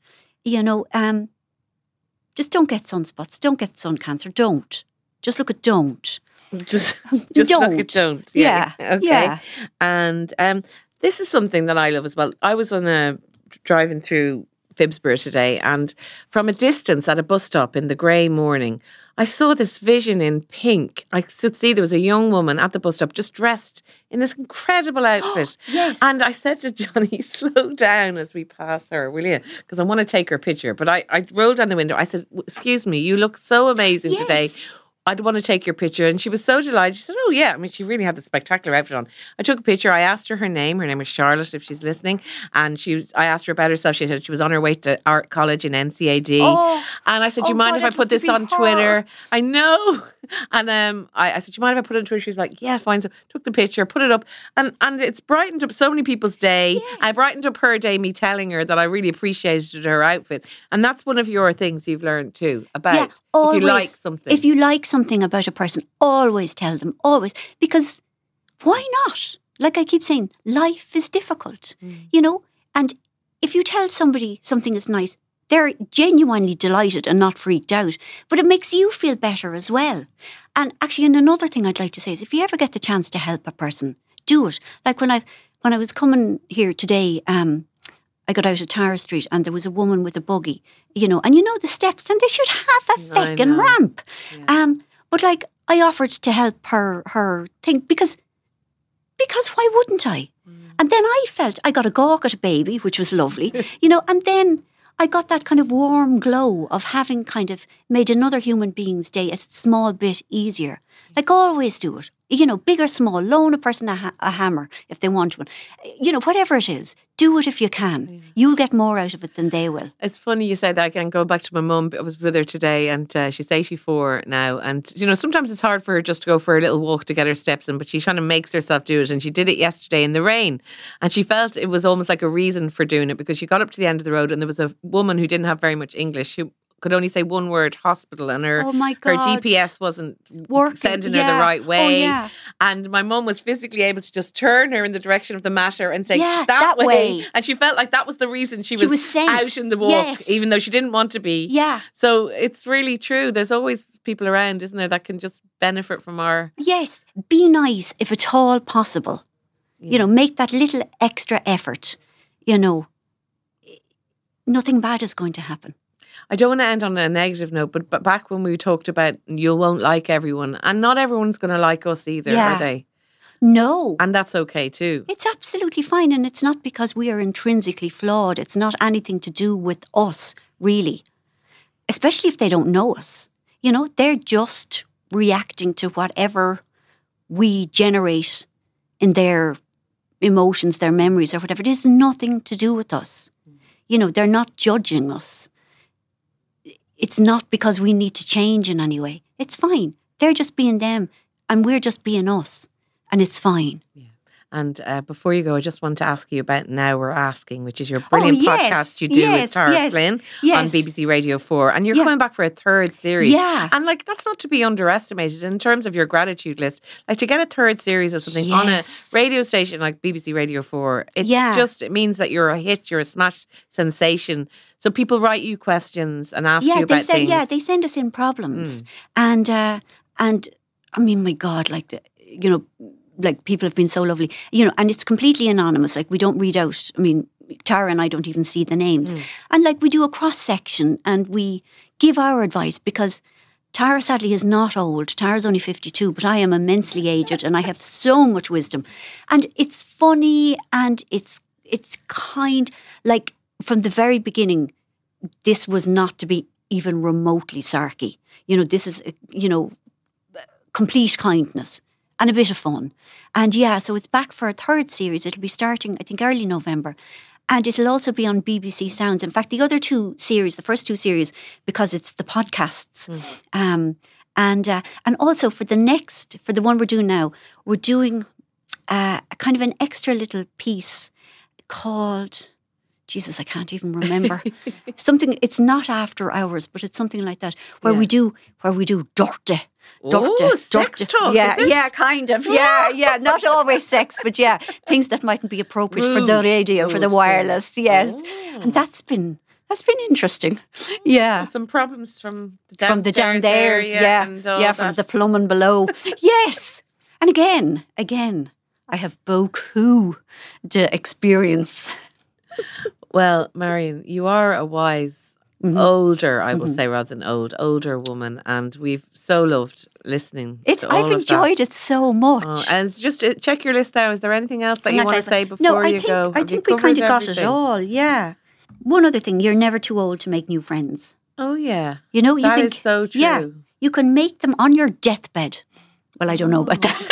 Just don't get sunspots. Don't get sun cancer. Don't. Just look at don't. just look Don't. at don't. Yeah, Okay. yeah. And this is something that I love as well. I was driving through Phibsborough today, and from a distance at a bus stop in the grey morning, I saw this vision in pink. I could see there was a young woman at the bus stop just dressed in this incredible outfit. Yes. And I said to Johnny, slow down as we pass her, will you? Because I want to take her picture. But I rolled down the window. I said, excuse me, you look so amazing today. Yes. I'd want to take your picture. And she was so delighted. She said, oh, yeah. I mean, she really had the spectacular outfit on. I took a picture. I asked her her name. Her name was Charlotte, if she's listening. And I asked her about herself. She said she was on her way to art college in NCAD. Oh. And I said, do you Oh, mind God, if I I'd put love to this be on her. Twitter? I know. And I said, do you mind if I put it on Twitter? She was like, yeah, fine. So took the picture, put it up. And it's brightened up so many people's day. Yes. I brightened up her day, me telling her that I really appreciated her outfit. And that's one of your things you've learned too, about if you like something. If you like something about a person, always tell them, always. Because why not? Like I keep saying, life is difficult, and if you tell somebody something is nice, they're genuinely delighted and not freaked out. But it makes you feel better as well. And actually, and another thing I'd like to say is if you ever get the chance to help a person, do it. Like when I was coming here today, I got out of Tara Street and there was a woman with a buggy, and the steps, and they should have a I feckin' know. ramp. Yeah. But like I offered to help her thing because why wouldn't I? And then I got a gawk at a baby, which was lovely, you know, and then I got that kind of warm glow of having kind of made another human being's day a small bit easier. Like always do it. You know, big or small, loan a person a hammer if they want one. You know, whatever it is, do it if you can. Yeah. You'll get more out of it than they will. It's funny you say that again. Going back to my mum, I was with her today and she's 84 now. And, you know, sometimes it's hard for her just to go for a little walk to get her steps in, but she kind of makes herself do it. And she did it yesterday in the rain. And she felt it was almost like a reason for doing it because she got up to the end of the road and there was a woman who didn't have very much English who could only say one word, hospital, and her GPS wasn't sending her the right way. Oh, yeah. And my mum was physically able to just turn her in the direction of the matter and say, that way. And she felt like that was the reason she was out in the walk, even though she didn't want to be. Yeah. So it's really true. There's always people around, isn't there, that can just benefit from our... Yes. Be nice if at all possible. Yeah. You know, make that little extra effort. You know, nothing bad is going to happen. I don't want to end on a negative note, but back when we talked about you won't like everyone, and not everyone's going to like us either, are they? No. And that's okay too. It's absolutely fine, and it's not because we are intrinsically flawed. It's not anything to do with us, really. Especially if they don't know us. You know, they're just reacting to whatever we generate in their emotions, their memories or whatever. It has nothing to do with us. You know, they're not judging us. It's not because we need to change in any way. It's fine. They're just being them and we're just being us. And it's fine. Yeah. And before you go, I just want to ask you about Now We're Asking, which is your brilliant podcast you do with Tara Flynn on BBC Radio 4. And you're coming back for a third series. Yeah. And like, that's not to be underestimated in terms of your gratitude list. Like to get a third series of something on a radio station like BBC Radio 4, it means that you're a hit, you're a smash sensation. So people write you questions and ask you about things. Yeah, they send us in problems. And I mean, my God, like, you know, like people have been so lovely, you know, and it's completely anonymous. Like we don't read out. I mean, Tara and I don't even see the names. And like we do a cross section and we give our advice because Tara sadly is not old. Tara's only 52, but I am immensely aged and I have so much wisdom. And it's funny and it's kind, like from the very beginning, this was not to be even remotely sarky. You know, this is, you know, complete kindness. And a bit of fun. And so it's back for a third series. It'll be starting, I think, early November. And it'll also be on BBC Sounds. In fact, the other two series, the first two series, because it's the podcasts. And also for the one we're doing now, we're doing a kind of an extra little piece called... Jesus, I can't even remember. Something, it's not after hours, but it's something like that, where we do dirty. Sex talk, yeah, kind of. Yeah, not always sex, but things that mightn't be appropriate for the radio, for the wireless, yes. And that's been interesting. Yeah. Some problems from the downstairs area, from the plumbing below. Yes. And again, I have beaucoup to experience. Well, Marion, you are a wise, older, I will say, rather than older woman, and we've so loved listening to all I've enjoyed it so much. And just check your list now. Is there anything else that you want to say before you go? I think we kind of got it all, yeah. One other thing, you're never too old to make new friends. Oh, yeah. You know, that is so true. Yeah, you can make them on your deathbed. Well, I don't know about that.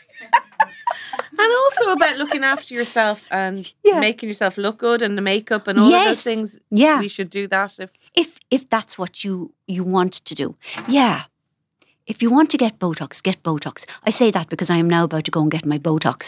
And also about looking after yourself and making yourself look good and the makeup and all of those things. Yeah. We should do that if that's what you want to do. Yeah. If you want to get Botox, get Botox. I say that because I am now about to go and get my Botox.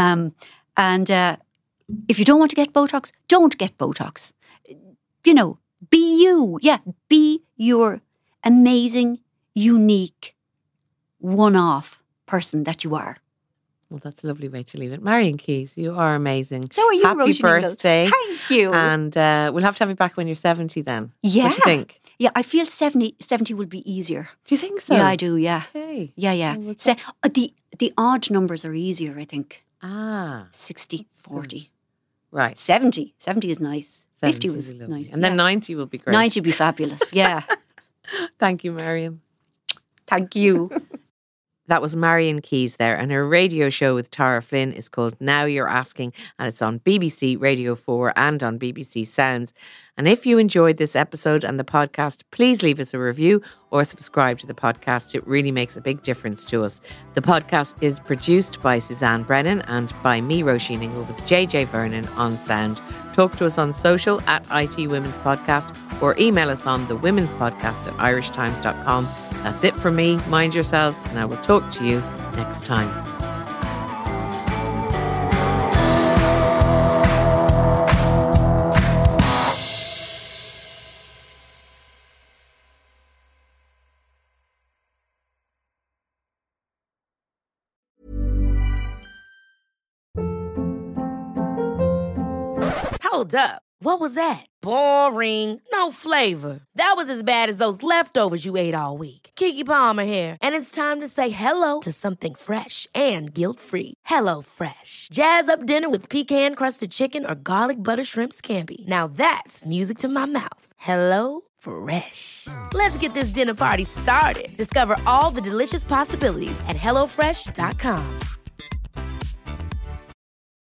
And if you don't want to get Botox, don't get Botox. You know, be you. Yeah, be your amazing, unique, one-off person that you are. Well, that's a lovely way to leave it. Marion Keyes, you are amazing. So are you, Happy birthday. Thank you. And we'll have to have you back when you're 70 then. Yeah. What do you think? Yeah, I feel 70 will be easier. Do you think so? Yeah, I do, yeah. Okay. Yeah. So, the odd numbers are easier, I think. 60, 40. Right. 70 is nice. 50 was nice. And then 90 will be great. 90 will be fabulous, yeah. Thank you, Marion. Thank you. That was Marian Keyes there, and her radio show with Tara Flynn is called Now You're Asking, and it's on BBC Radio 4 and on BBC Sounds. And if you enjoyed this episode and the podcast, please leave us a review or subscribe to the podcast. It really makes a big difference to us. The podcast is produced by Suzanne Brennan and by me, Roisin Ingle, with JJ Vernon on sound. Talk to us on social at IT Women's Podcast or email us on thewomenspodcast@irishtimes.com. That's it from me. Mind yourselves, and I will talk to you next time. Hold up. What was that? Boring. No flavor. That was as bad as those leftovers you ate all week. Keke Palmer here, and it's time to say hello to something fresh and guilt-free. Hello Fresh. Jazz up dinner with pecan-crusted chicken or garlic butter shrimp scampi. Now that's music to my mouth. Hello Fresh. Let's get this dinner party started. Discover all the delicious possibilities at HelloFresh.com.